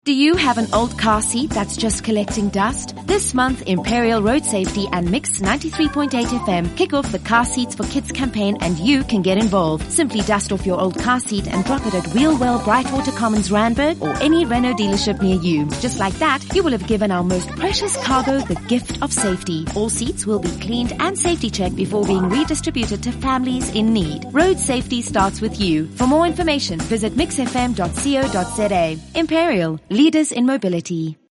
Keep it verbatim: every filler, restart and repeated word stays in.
Do you have an old car seat that's just collecting dust? This month, Imperial Road Safety and Mix ninety-three point eight F M kick off the Car Seats for Kids campaign, and you can get involved. Simply dust off your old car seat and drop it at Wheelwell, Brightwater Commons, Randburg, or any Renault dealership near you. Just like that, you will have given our most precious cargo the gift of safety. All seats will be cleaned and safety checked before being redistributed to families in need. Road safety starts with you. For more information, visit mix f m dot co dot z a. Imperial, leaders in mobility.